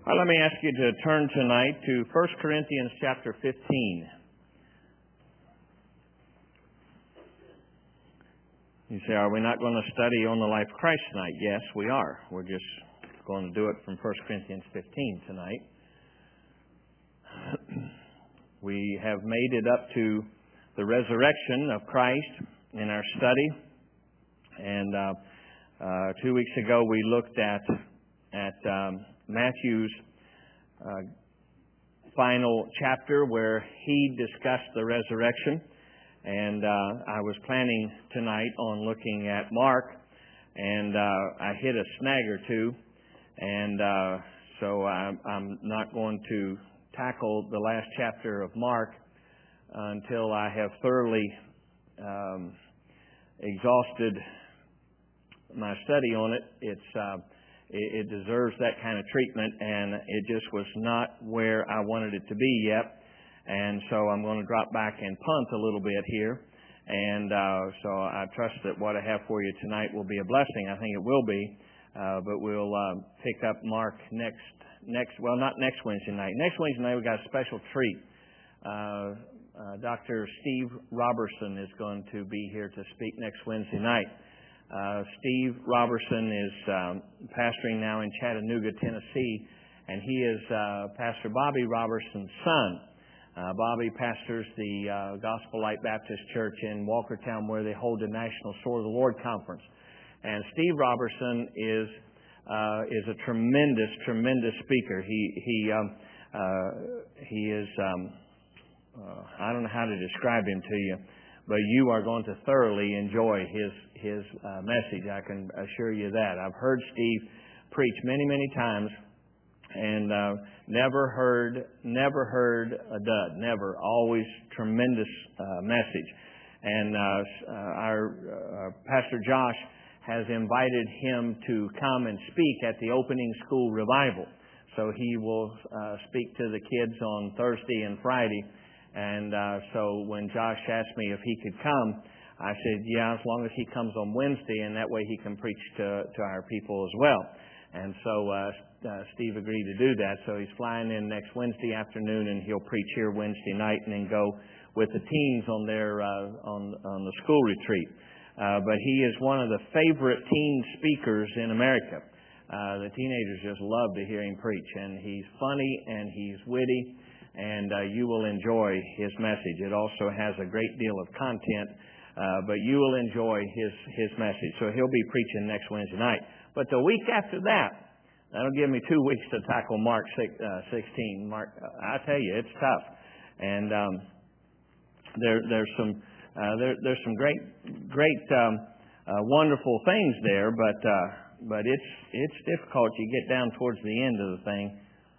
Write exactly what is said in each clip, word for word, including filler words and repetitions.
Well, let me ask you to turn tonight to First Corinthians chapter fifteen. You say, are we not going to study on the life of Christ tonight? Yes, we are. We're just going to do it from First Corinthians fifteen tonight. We have made it up to the resurrection of Christ in our study. And uh, uh, two weeks ago we looked at, at um, Matthew's uh, final chapter where he discussed the resurrection. And uh, I was planning tonight on looking at Mark, and uh, I hit a snag or two, and uh, so I'm, I'm not going to tackle the last chapter of Mark until I have thoroughly um, exhausted my study on it. It's uh, it, it deserves that kind of treatment, and it just was not where I wanted it to be yet. And so I'm going to drop back and punt a little bit here. And uh, so I trust that what I have for you tonight will be a blessing. I think it will be. Uh, but we'll uh, pick up Mark next, next, well, not next Wednesday night. Next Wednesday night we've got a special treat. Uh, uh, Doctor Steve Robertson is going to be here to speak next Wednesday night. Uh, Steve Robertson is um, pastoring now in Chattanooga, Tennessee. And he is uh, Pastor Bobby Robertson's son. Uh, Bobby pastors the uh, Gospel Light Baptist Church in Walkertown, where they hold the National Sword of the Lord Conference. And Steve Robertson is uh, is a tremendous, tremendous speaker. He he um, uh, he is um, uh, I don't know how to describe him to you, but you are going to thoroughly enjoy his his uh, message. I can assure you that. I've heard Steve preach many, many times. And uh, never heard, never heard a dud. Never. Always tremendous uh, message. And uh, uh, our uh, Pastor Josh has invited him to come and speak at the opening school revival. So he will uh, speak to the kids on Thursday and Friday. And uh, so when Josh asked me if he could come, I said, yeah, as long as he comes on Wednesday, and that way he can preach to, to our people as well. And so uh, uh, Steve agreed to do that. So he's flying in next Wednesday afternoon, and he'll preach here Wednesday night, and then go with the teens on their uh, on on the school retreat. Uh, but he is one of the favorite teen speakers in America. Uh, the teenagers just love to hear him preach, and he's funny and he's witty, and uh, you will enjoy his message. It also has a great deal of content, uh, but you will enjoy his his message. So he'll be preaching next Wednesday night. But the week after that, that'll give me two weeks to tackle Mark sixteen. Mark, I tell you, it's tough, and um, there there's some uh, there there's some great great um, uh, wonderful things there, but uh, but it's it's difficult. You get down towards the end of the thing,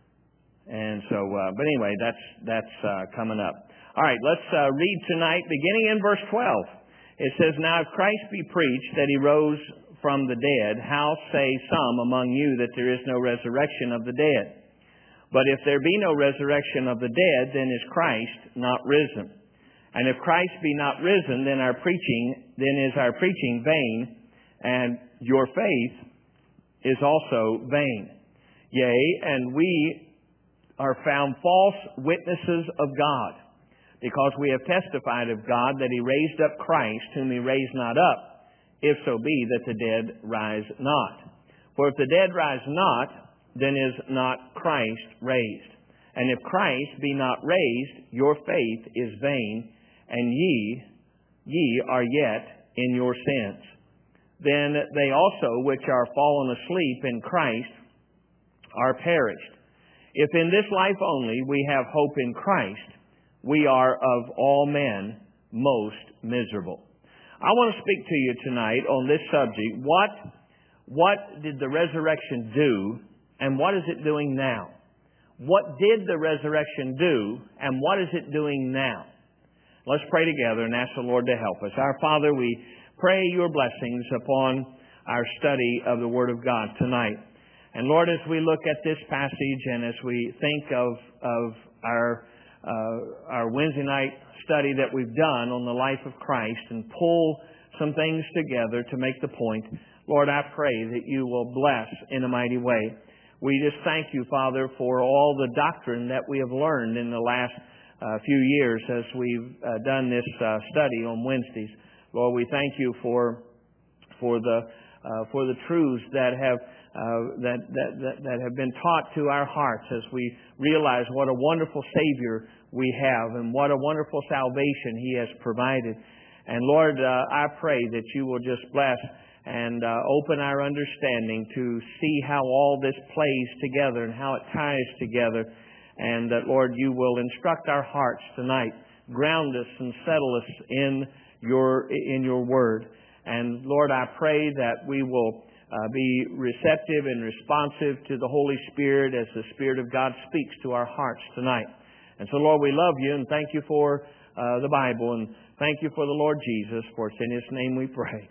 and so uh, but anyway, that's that's uh, coming up. All right, let's uh, read tonight, beginning in verse twelve. It says, "Now if Christ be preached that he rose from the dead, how say some among you that there is no resurrection of the dead? But if there be no resurrection of the dead, then is Christ not risen? And if Christ be not risen, then our preaching, then is our preaching vain, and your faith is also vain. Yea, and we are found false witnesses of God, because we have testified of God that he raised up Christ, whom he raised not up, if so be that the dead rise not. For if the dead rise not, then is not Christ raised. And if Christ be not raised, your faith is vain, and ye, ye are yet in your sins. Then they also which are fallen asleep in Christ are perished. If in this life only we have hope in Christ, we are of all men most miserable." I want to speak to you tonight on this subject. What, what did the resurrection do, and what is it doing now? What did the resurrection do, and what is it doing now? Let's pray together and ask the Lord to help us. Our Father, we pray your blessings upon our study of the Word of God tonight. And Lord, as we look at this passage and as we think of, of our, uh, our Wednesday night study that we've done on the life of Christ and pull some things together to make the point, Lord, I pray that you will bless in a mighty way. we just thank you, Father, for all the doctrine that we have learned in the last uh, few years as we've uh, done this uh, study on Wednesdays. Lord, we thank you for for the uh, for the truths that have uh, that, that that that have been taught to our hearts as we realize what a wonderful Savior we have and what a wonderful salvation He has provided. And Lord, uh, I pray that you will just bless and uh, open our understanding to see how all this plays together and how it ties together. And that, Lord, you will instruct our hearts tonight, ground us and settle us in your in your word. And Lord, I pray that we will uh, be receptive and responsive to the Holy Spirit as the Spirit of God speaks to our hearts tonight. And so, Lord, we love you and thank you for uh, the Bible, and thank you for the Lord Jesus, for it's in His name we pray.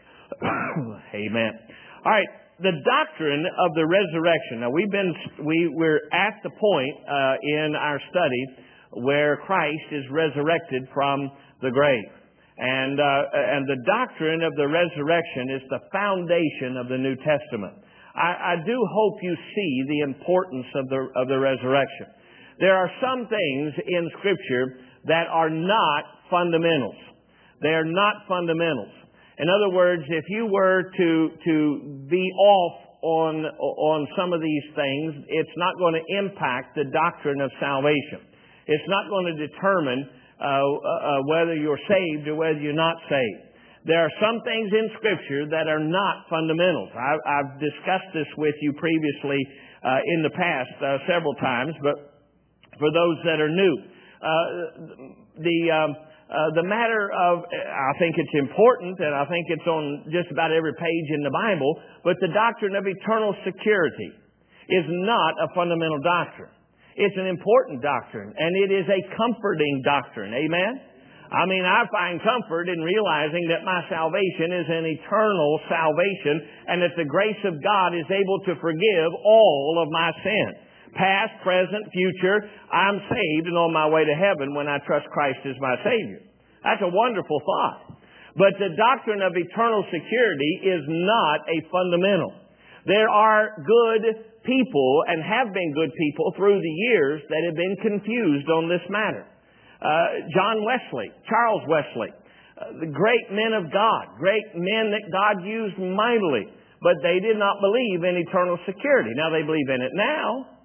Amen. All right, the doctrine of the resurrection. Now, we've been we we're at the point uh, in our study where Christ is resurrected from the grave, and uh, and the doctrine of the resurrection is the foundation of the New Testament. I, I do hope you see the importance of the of the resurrection. There are some things in Scripture that are not fundamentals. They are not fundamentals. In other words, if you were to to be off on on some of these things, it's not going to impact the doctrine of salvation. It's not going to determine uh, uh, whether you're saved or whether you're not saved. There are some things in Scripture that are not fundamentals. I, I've discussed this with you previously uh, in the past uh, several times, but for those that are new, uh, the um, uh, the matter of, I think it's important, and I think it's on just about every page in the Bible, but the doctrine of eternal security is not a fundamental doctrine. It's an important doctrine, and it is a comforting doctrine. Amen? I mean, I find comfort in realizing that my salvation is an eternal salvation, and that the grace of God is able to forgive all of my sin. Past, present, future, I'm saved and on my way to heaven when I trust Christ as my Savior. That's a wonderful thought. But the doctrine of eternal security is not a fundamental. There are good people and have been good people through the years that have been confused on this matter. Uh, John Wesley, Charles Wesley, uh, the great men of God, great men that God used mightily, but they did not believe in eternal security. Now they believe in it now.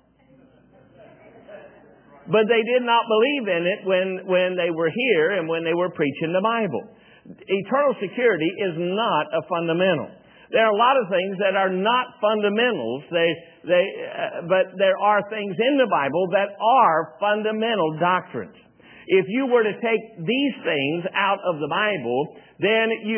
But they did not believe in it when, when they were here and when they were preaching the Bible. Eternal security is not a fundamental. There are a lot of things that are not fundamentals, they, they, uh, but there are things in the Bible that are fundamental doctrines. If you were to take these things out of the Bible, then you